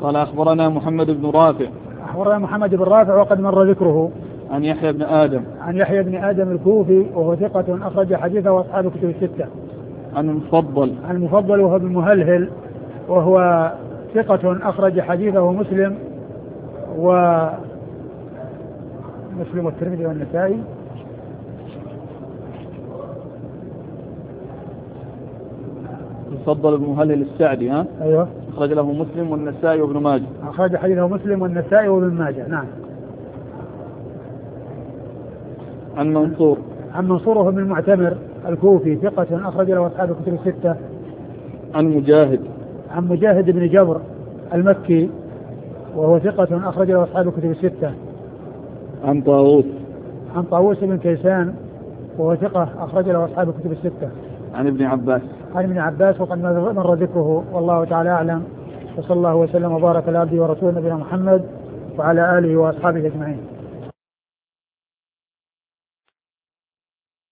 قال أخبرنا محمد بن رافع. أخبرنا محمد بن رافع وقد مر ذكره. عن يحيى بن آدم. عن يحيى بن آدم الكوفي وهو ثقة أخرج حديثه وأصحاب الكتب الستة. عن المفضل. عن المفضل وهو ابن مهلهل وهو ثقة أخرج حديثه مسلم والترمذي والنسائي. المفضل ابن مهلهل السعدي. أيوه. أخرج له مسلم والنسائي وابن ماجه. أخرج حديثه مسلم والنسائي وابن ماجه. نعم. عن منصور. عن منصور وهو ابن المعتمر الكوفي ثقة أخرج له أصحاب الكتب الستة. عن مجاهد. عن مجاهد بن جبر المكي وهو ثقة أخرج له أصحاب الكتب الستة. عن طاووس. عن طاووس بن كيسان وهو ثقة أخرج له أصحاب الكتب الستة. عن ابن عباس. عن ابن عباس وقد مر ذكره والله تعالى أعلم. وصلى الله وسلم وبارك على عبده ورسوله نبينا محمد وعلى آله وأصحابه أجمعين.